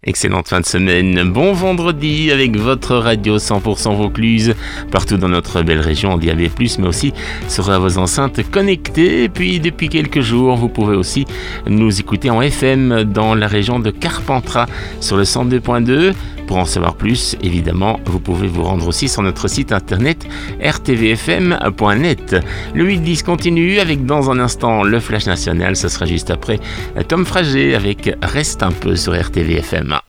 Excellente fin de semaine, bon vendredi avec votre radio 100% Vaucluse, partout dans notre belle région en DAB+, mais aussi sur vos enceintes connectées. Et puis depuis quelques jours, vous pouvez aussi nous écouter en FM dans la région de Carpentras sur le 102.2. Pour en savoir plus, évidemment, vous pouvez vous rendre aussi sur notre site internet rtvfm.net. Le 8-10 continue avec dans un instant le Flash National, ce sera juste après Tom Frager avec Reste un peu sur RTVFM.